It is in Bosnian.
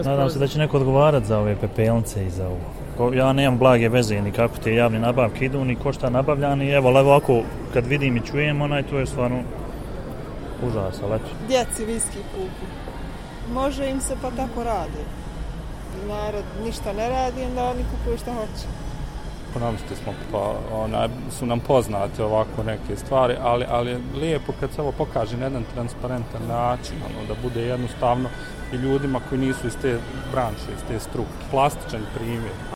Nadam se da će neko odgovarati za ove pepelnice i za ovo. Ja nemam blage veze ni kako te javne nabavke idu, ni ko šta nabavljani. Evo, ovako, kad vidim i čujem, to je stvarno užas, ali eto. Djeci viski kupi. Može im se pa tako radi. Narod ništa ne radi, onda oni kupuju šta hoće. Ekonomisti smo, pa su nam poznate ovako neke stvari, ali je lijepo kad se ovo pokaže na jedan transparentan način, da bude jednostavno i ljudima koji nisu iz te branše, iz te struke. Plastičan primjer.